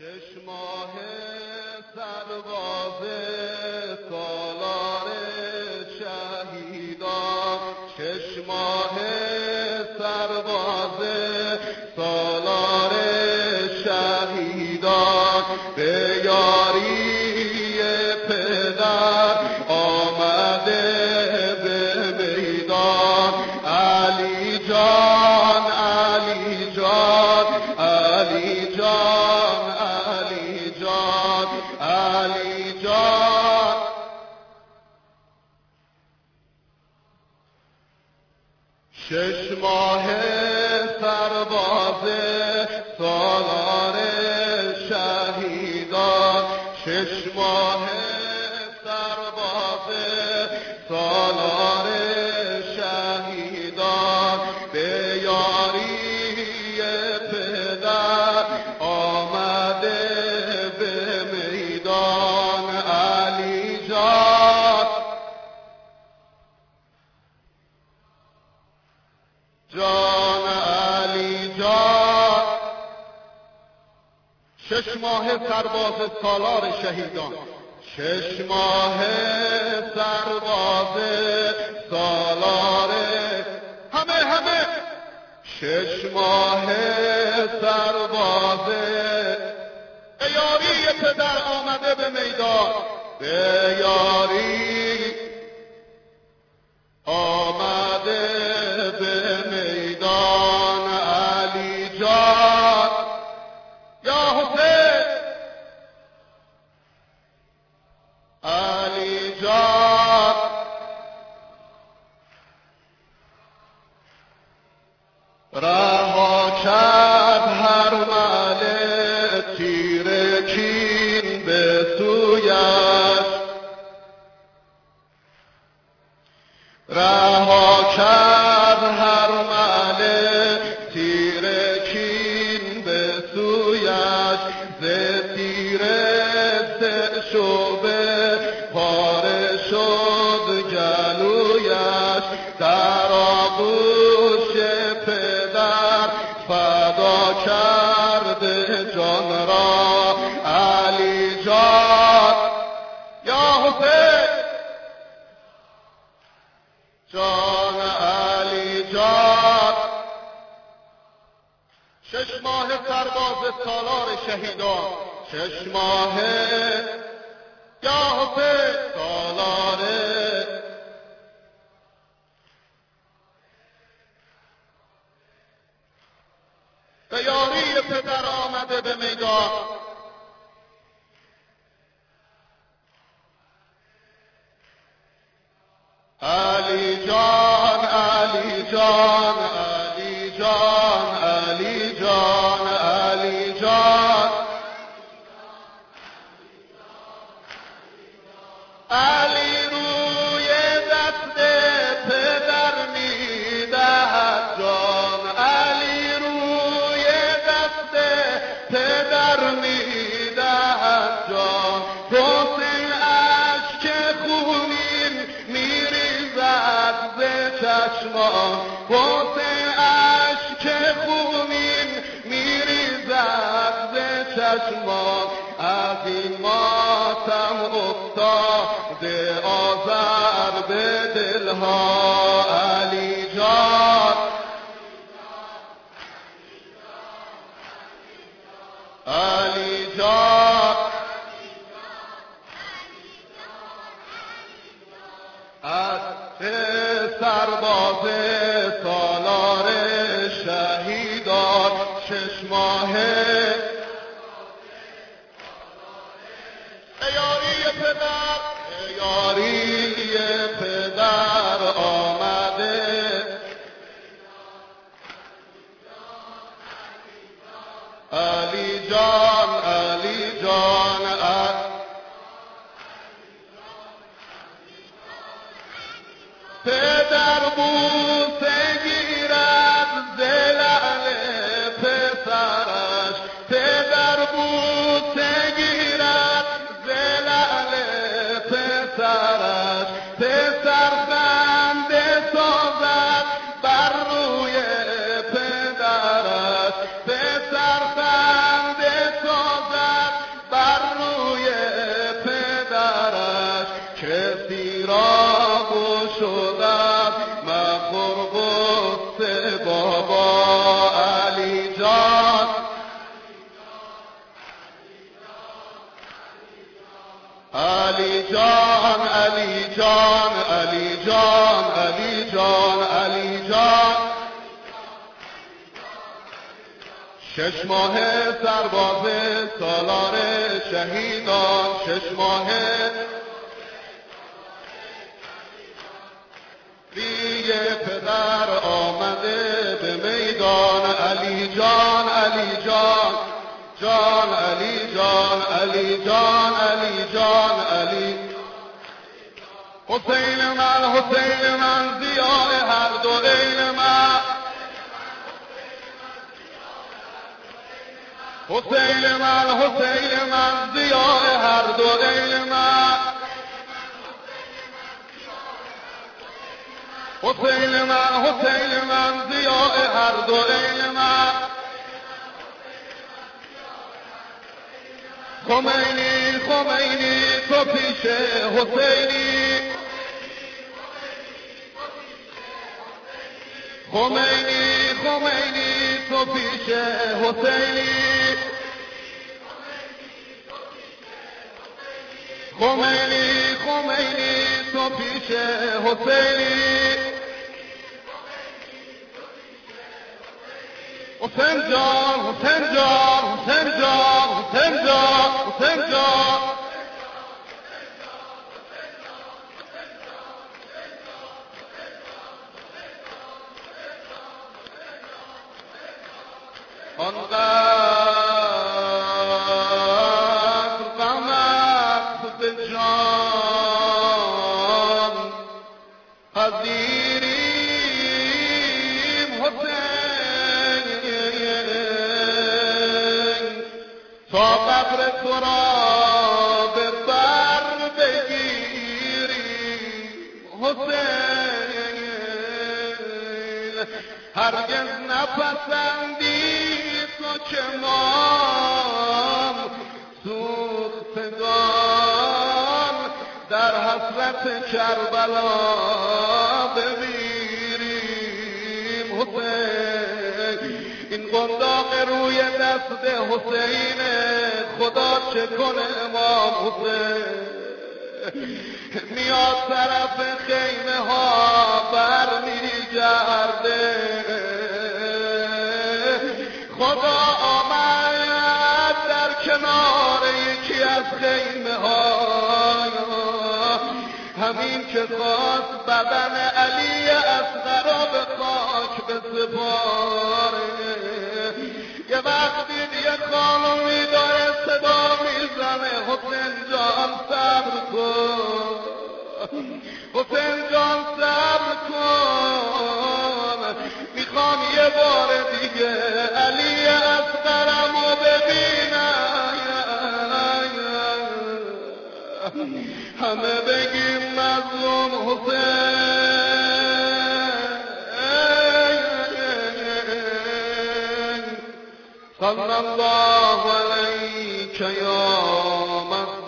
شش ماه سرباز سالار شهیدان، شش ماه سرباز سالار شهیدان، به یاری پدر آمده به میدان. علی جان علی جان علی جان علی جان علی جان. شش ماه سرباز سالار شهیدان، شش ماه سرباز سالار شهیدان، به یاری پدر آمده به میدان. علی جان جان علی جان. شش ماه سرباز سالار شهیدان، شش ماه سرباز سالار همه شش ماه سرباز به یاری پدر آمده به میدان، به یاری آمده به میدان. علی جان یا حسین علی جان. رها کرد هر مل تیر کین به سویش، رها کرد هر مل تیر کین به سویش، ز تیر سه شعبه پاره شد گلویش، در آغوش پدر فدا کرده جان را. علی جان یا حسین جان علی جان. شش ماه سرباز سالار شهیدان، شش ماه یا حسین سالار به یاری پدر آمده به میدان. علی جان علی جان علی جان علی جان علی جان. علی روی دست پدر میدهد جان، علی روی دست پدر میدهد جان. حسین اشک خونین میریزد ز چشمان، حسین اشک خونین میریزد ز چشمان. از این ماتم افتاده آذر به دلها. علی جان علی جان. از سرباز سالار شهیدان، شش ماه یاری پدر، یاری پدر آمده شدم مخور قصه بابا علی جان علی جان علی جان علی جان علی جان علی جان 6 ماه سرباز سالار شهیدان 6 ماه دیگه پدر آمده به میدان علی جان علی جان جان علی جان علی جان علی جان علی حسین من ضیاء هر دو عین من حسین من ضیاء هر دو عین من حسین من ضیاء هر دو عین من خمینی تو پیش حسینی خمینی تو پیش حسینی خمینی تو پیش حسینی حسین جان آنقدر غمت به جان پذیریم حسین تا قبر تو را به بر بگیریم حسین هرگز نپسندی تو که ما سوختگان در حسرت کربلا بمیریم حسین این قنداق روی دست حسین خدا چه کنه امام حسین میاد طرف خیمه ها بر میگرده خدا آمد در کنار یکی از خیمه ها همین که خواست بدن علی اصغر را به خاک بسپاره یه وقتی یه خانمی داره صدا میزنه حسین جان صبر کن حسین جان صبر کن میخوام یه بار دیگه علی اصغرمو ببینم همه بگیم مظلوم حسین صلی الله علیک یا